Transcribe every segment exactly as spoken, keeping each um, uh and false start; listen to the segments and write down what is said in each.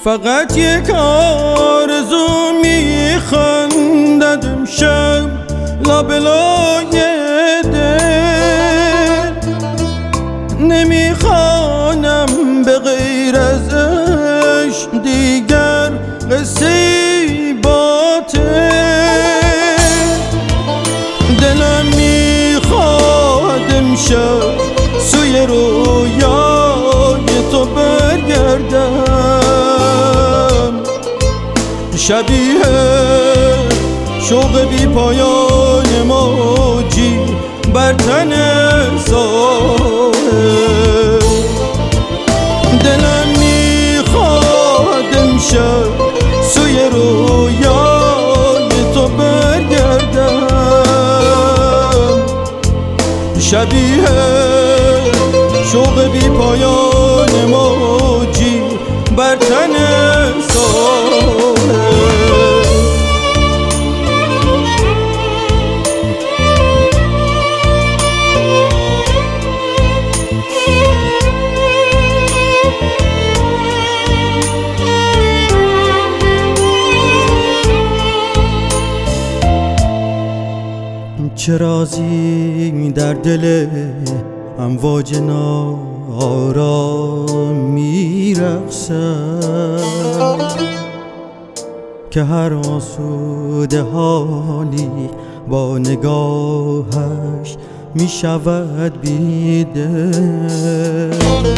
فقط یک آرزو میخندد امشب لابلای دل، نمیخوانم به غیر ازش دیگر قصه باطل. دلم میخواد امشب سوی رویای تو برگردم، شبیه شوق بی پایان موجی بر تن ساحل. دلم میخواد امشب سوی رویای تو برگردم، شبیه شوق بی پایان موجی بر تن ساحل. چه رازی در دل امواج ناآرام میرقصد که هر آسوده حالی با نگاهش میشود بیدل.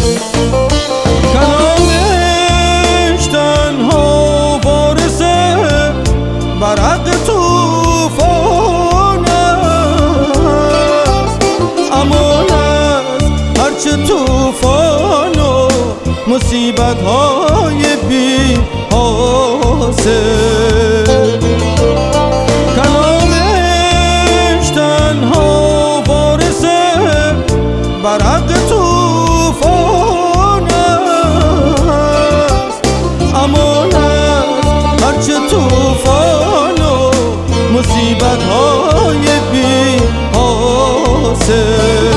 کلامش تنها وارثه برق طوفان است، امان از هرچه طوفان و مصیبت های بی حاصل. کلامش تنها وارثه برق طوفان است، امان از هرچه طوفان و مصیبت های بی حاصل.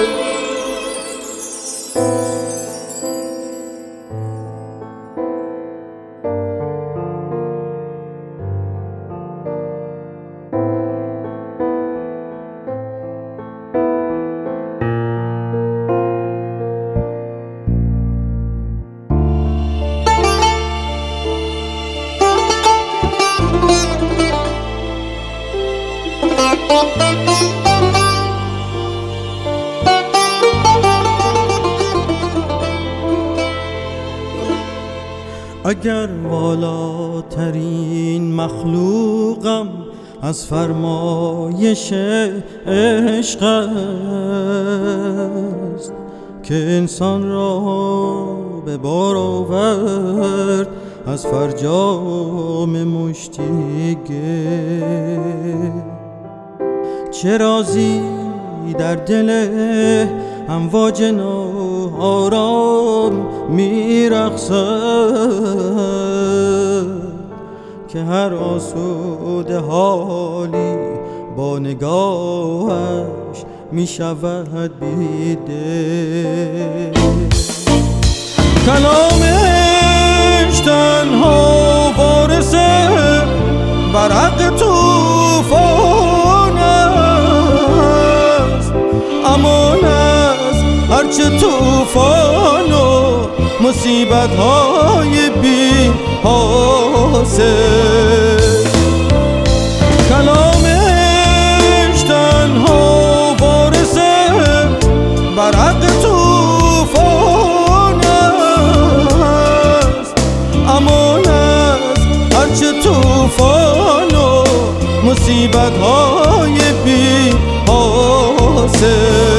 اگر والاترین مخلوقم از فرمایش عشق است که انسان را به بار آورد از فرجام مشتی گل، چه رازی در دل امواج ناآرام میرقصد که هر آسوده حالی با نگاهش میشود بیدل. کلامش تنها وارثه برق طوفان است، امان از هرچه طوفان و مصیبت های بی حاصل. کلامش تنها وارثه برق طوفان است، امان از هرچه طوفان و مصیبت های بی حاصل.